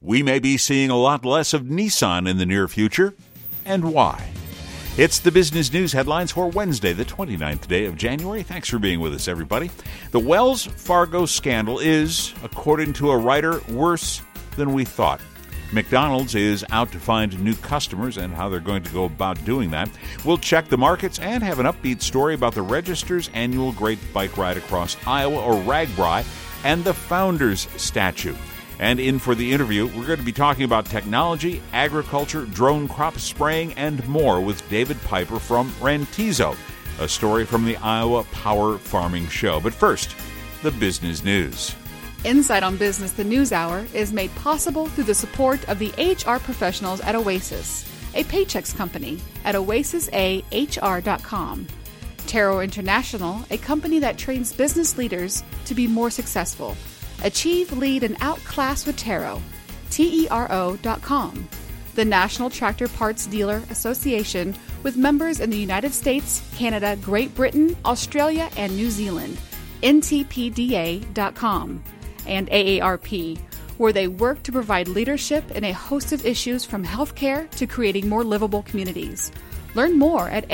we may be seeing a lot less of Nissan in the near future, and why. It's the business news headlines for Wednesday, the 29th day of January. Thanks for being with us, everybody. The Wells Fargo scandal is, according to a writer, worse than we thought. McDonald's is out to find new customers and how they're going to go about doing that. We'll check the markets and have an upbeat story about the Register's annual Great Bike Ride across Iowa, or RAGBRAI, and the Founders statue. And in for the interview, we're going to be talking about technology, agriculture, drone crop spraying, and more with David Piper from Rantizo, a story from the Iowa Power Farming Show. But first, the business news. Insight on Business, the News Hour, is made possible through the support of the HR professionals at Oasis, a Paychex company at oasisahr.com. Taro International, a company that trains business leaders to be more successful. Achieve, lead, and outclass with Taro. TERO.com. The National Tractor Parts Dealer Association, with members in the United States, Canada, Great Britain, Australia, and New Zealand. NTPDA.com. And AARP, where they work to provide leadership in a host of issues from healthcare to creating more livable communities. Learn more at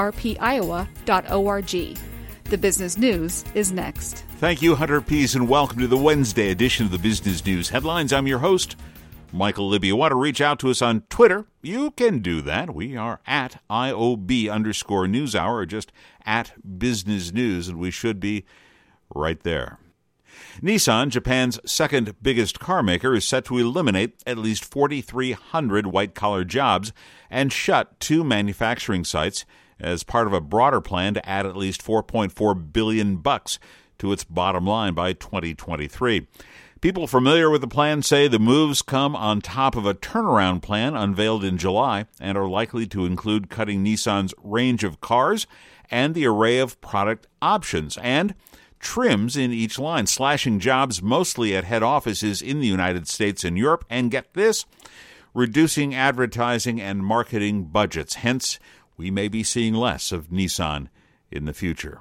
aarpiowa.org. The business news is next. Thank you, Hunter Pease, and welcome to the Wednesday edition of the Business News Headlines. I'm your host, Michael Libby. You want to reach out to us on Twitter? You can do that. We are at IOB_NewsHour, or just at Business News, and we should be right there. Nissan, Japan's second biggest car maker, is set to eliminate at least 4,300 white-collar jobs and shut 2 manufacturing sites as part of a broader plan to add at least $4.4 billion to its bottom line by 2023. People familiar with the plan say the moves come on top of a turnaround plan unveiled in July and are likely to include cutting Nissan's range of cars and the array of product options, and trims in each line, slashing jobs mostly at head offices in the United States and Europe, and get this, reducing advertising and marketing budgets. Hence, we may be seeing less of Nissan in the future.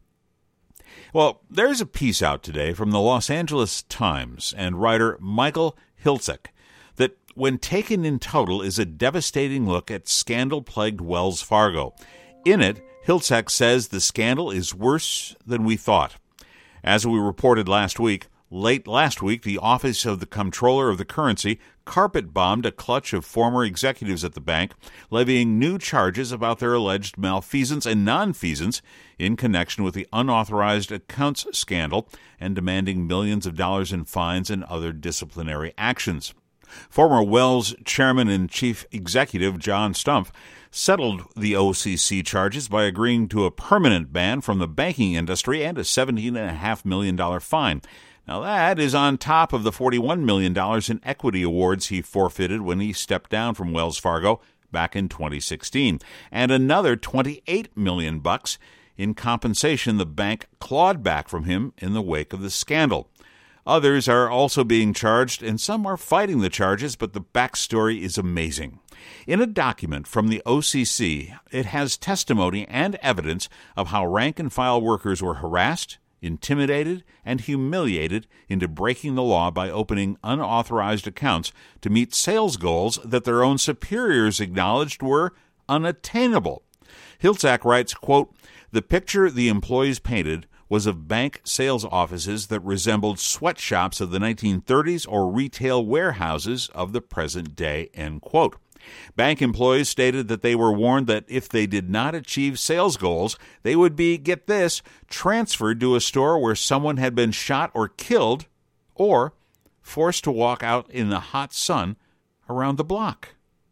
Well, there's a piece out today from the Los Angeles Times and writer Michael Hiltzik that, when taken in total, is a devastating look at scandal-plagued Wells Fargo. In it, Hiltzik says the scandal is worse than we thought. As we reported late last week, the Office of the Comptroller of the Currency carpet-bombed a clutch of former executives at the bank, levying new charges about their alleged malfeasance and nonfeasance in connection with the unauthorized accounts scandal, and demanding millions of dollars in fines and other disciplinary actions. Former Wells chairman and chief executive John Stumpf settled the OCC charges by agreeing to a permanent ban from the banking industry and a $17.5 million fine. Now that is on top of the $41 million in equity awards he forfeited when he stepped down from Wells Fargo back in 2016, and another $28 million in compensation the bank clawed back from him in the wake of the scandal. Others are also being charged, and some are fighting the charges, but the backstory is amazing. In a document from the OCC, it has testimony and evidence of how rank-and-file workers were harassed, intimidated, and humiliated into breaking the law by opening unauthorized accounts to meet sales goals that their own superiors acknowledged were unattainable. Hiltzik writes, quote, "The picture the employees painted was of bank sales offices that resembled sweatshops of the 1930s or retail warehouses of the present day," end quote. Bank employees stated that they were warned that if they did not achieve sales goals, they would be, get this, transferred to a store where someone had been shot or killed, or forced to walk out in the hot sun around the block.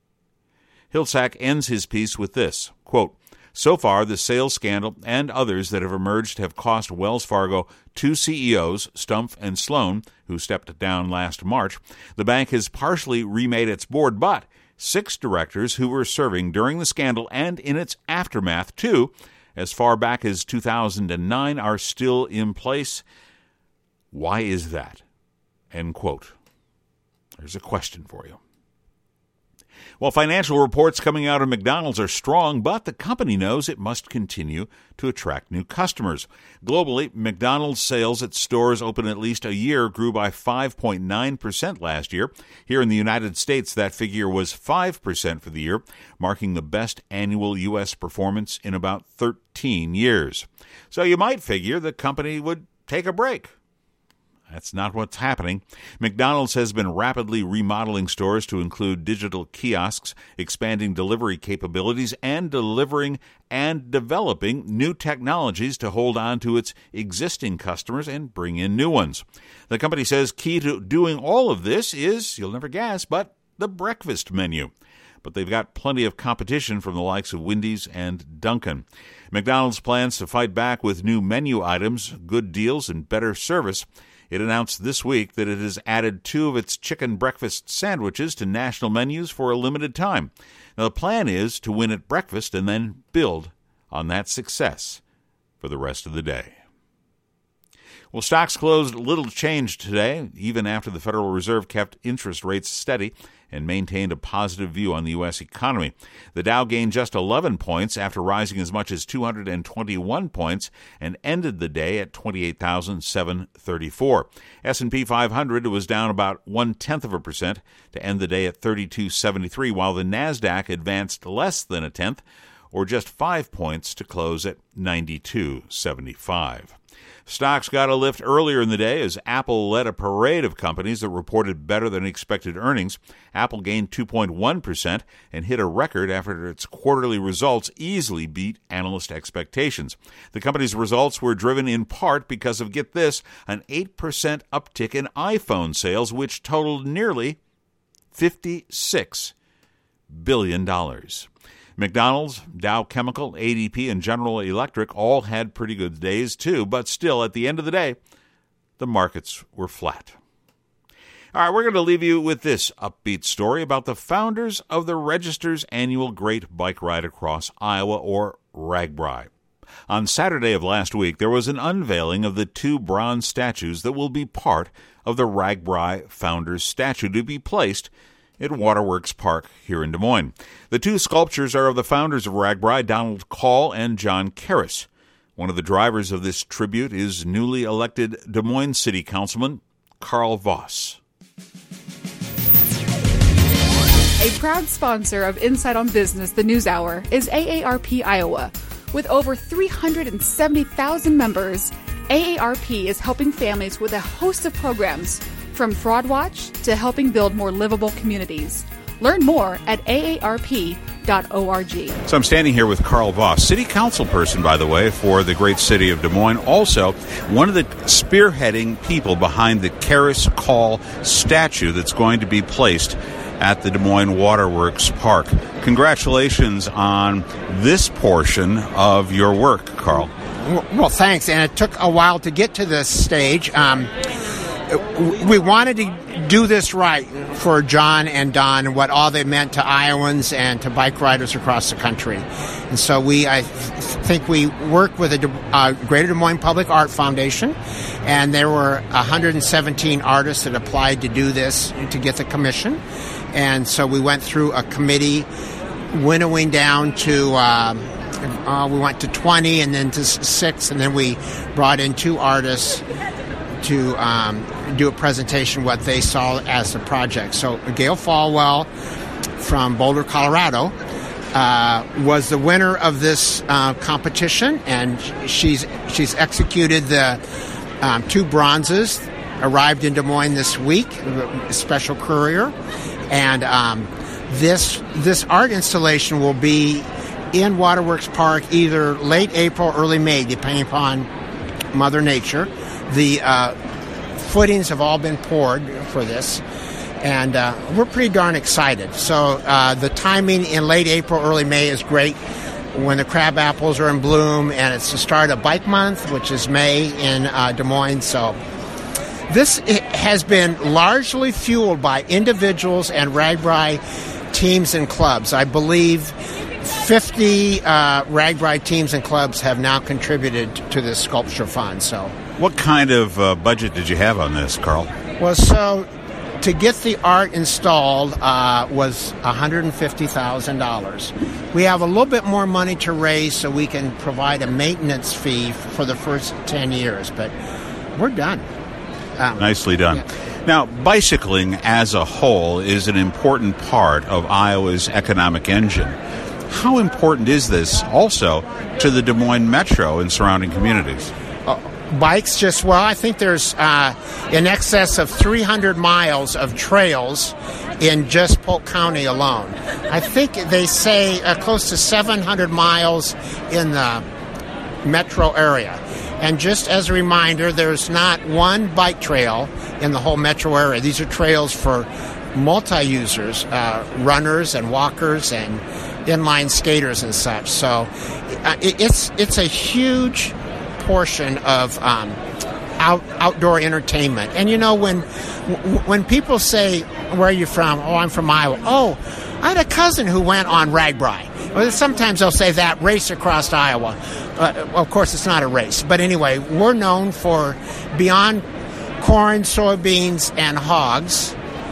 Hiltzik ends his piece with this, quote, "So far, the sales scandal and others that have emerged have cost Wells Fargo 2 CEOs, Stumpf and Sloan, who stepped down last March. The bank has partially remade its board, but 6 directors who were serving during the scandal and in its aftermath, too, as far back as 2009, are still in place. Why is that?" End quote. There's a question for you. Well, financial reports coming out of McDonald's are strong, but the company knows it must continue to attract new customers. Globally, McDonald's sales at stores open at least a year grew by 5.9% last year. Here in the United States, that figure was 5% for the year, marking the best annual U.S. performance in about 13 years. So you might figure the company would take a break. That's not what's happening. McDonald's has been rapidly remodeling stores to include digital kiosks, expanding delivery capabilities, and delivering and developing new technologies to hold on to its existing customers and bring in new ones. The company says key to doing all of this is, you'll never guess, but the breakfast menu. But they've got plenty of competition from the likes of Wendy's and Dunkin'. McDonald's plans to fight back with new menu items, good deals, and better service. It announced this week that it has added 2 of its chicken breakfast sandwiches to national menus for a limited time. Now, the plan is to win at breakfast and then build on that success for the rest of the day. Well, stocks closed little changed today, even after the Federal Reserve kept interest rates steady and maintained a positive view on the U.S. economy. The Dow gained just 11 points after rising as much as 221 points and ended the day at 28,734. S&P 500 was down about 0.1% to end the day at 3273, while the NASDAQ advanced less than a tenth, or just 5 points, to close at 9275. Stocks got a lift earlier in the day as Apple led a parade of companies that reported better than expected earnings. Apple gained 2.1% and hit a record after its quarterly results easily beat analyst expectations. The company's results were driven in part because of, get this, an 8% uptick in iPhone sales, which totaled nearly $56 billion. McDonald's, Dow Chemical, ADP, and General Electric all had pretty good days too, but still, at the end of the day, the markets were flat. All right, we're going to leave you with this upbeat story about the founders of the Register's annual Great Bike Ride Across Iowa, or RAGBRAI. On Saturday of last week, there was an unveiling of the 2 bronze statues that will be part of the RAGBRAI Founders statue to be placed at Waterworks Park here in Des Moines. The 2 sculptures are of the founders of RAGBRAI, Donald Call and John Karras. One of the drivers of this tribute is newly elected Des Moines City Councilman Carl Voss. A proud sponsor of Insight on Business, the News Hour, is AARP Iowa. With over 370,000 members, AARP is helping families with a host of programs, from Fraud Watch to helping build more livable communities. Learn more at aarp.org. So I'm standing here with Carl Voss, city council person, by the way, for the great city of Des Moines. Also, one of the spearheading people behind the Karras Call statue that's going to be placed at the Des Moines Waterworks Park. Congratulations on this portion of your work, Carl. Well, thanks. And it took a while to get to this stage. We wanted to do this right for John and Don and what all they meant to Iowans and to bike riders across the country. And so I think we worked with the Greater Des Moines Public Art Foundation, and there were 117 artists that applied to do this to get the commission. And so we went through a committee winnowing down to we went to 20 and then to 6, and then we brought in 2 artists to do a presentation what they saw as the project. So Gail Falwell from Boulder, Colorado, was the winner of this competition, and she's executed the 2 bronzes. Arrived in Des Moines this week, a special courier, and this art installation will be in Waterworks Park either late April, early May, depending upon Mother Nature. The footings have all been poured for this, and we're pretty darn excited. So the timing in late April, early May is great when the crab apples are in bloom, and it's the start of Bike Month, which is May in Des Moines. So this has been largely fueled by individuals and RAGBRAI teams and clubs. I believe 50 RAGBRAI teams and clubs have now contributed to this sculpture fund. So, what kind of budget did you have on this, Carl? Well, so to get the art installed was $150,000. We have a little bit more money to raise so we can provide a maintenance fee for the first 10 years, but we're done. Nicely done. Yeah. Now, bicycling as a whole is an important part of Iowa's economic engine. How important is this also to the Des Moines Metro and surrounding communities? Bikes I think there's in excess of 300 miles of trails in just Polk County alone. I think they say close to 700 miles in the metro area. And just as a reminder, there's not one bike trail in the whole metro area. These are trails for multi-users, runners and walkers and inline skaters and such. So it's a huge portion of outdoor entertainment. And when people say, "Where are you from?" "Oh, I'm from Iowa." "Oh, I had a cousin who went on RAGBRAI." Well, sometimes they'll say that race across Iowa. Of course, it's not a race. But anyway, we're known for beyond corn, soybeans, and hogs.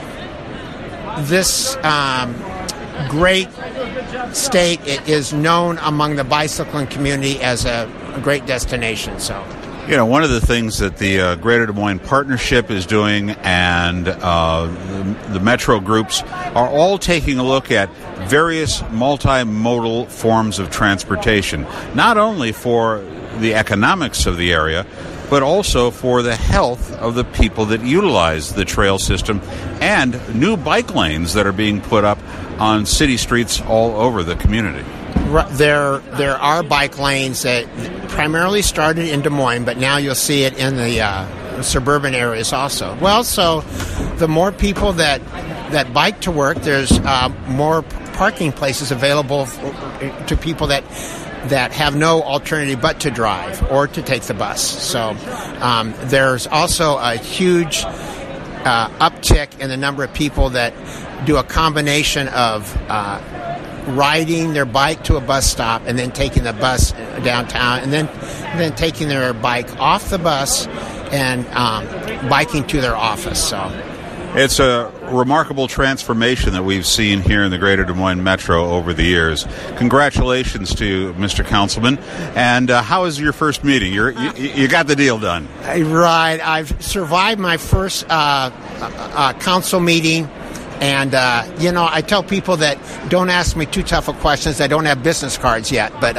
This great state is known among the bicycling community as a great destination. So, one of the things that the Greater Des Moines Partnership is doing and the Metro groups are all taking a look at various multimodal forms of transportation, not only for the economics of the area, but also for the health of the people that utilize the trail system and new bike lanes that are being put up on city streets all over the community. There are bike lanes that primarily started in Des Moines, but now you'll see it in the suburban areas also. Well, so the more people that bike to work, there's more parking places available to people that have no alternative but to drive or to take the bus. So there's also a huge uptick in the number of people that do a combination of riding their bike to a bus stop and then taking the bus downtown and then taking their bike off the bus and biking to their office. So it's a remarkable transformation that we've seen here in the Greater Des Moines Metro over the years. Congratulations to Mr. Councilman. And how was your first meeting? You got the deal done. Right. I've survived my first council meeting. And, I tell people that don't ask me too tough of questions. I don't have business cards yet. But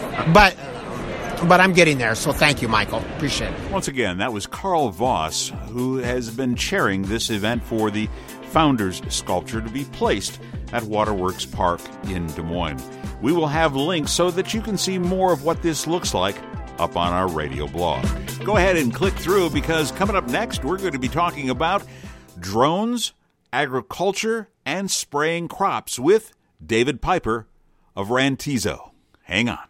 I'm getting there, so thank you, Michael. Appreciate it. Once again, that was Carl Voss, who has been chairing this event for the Founders Sculpture to be placed at Waterworks Park in Des Moines. We will have links so that you can see more of what this looks like up on our radio blog. Go ahead and click through, because coming up next, we're going to be talking about drones, agriculture, and spraying crops with David Piper of Rantizo. Hang on.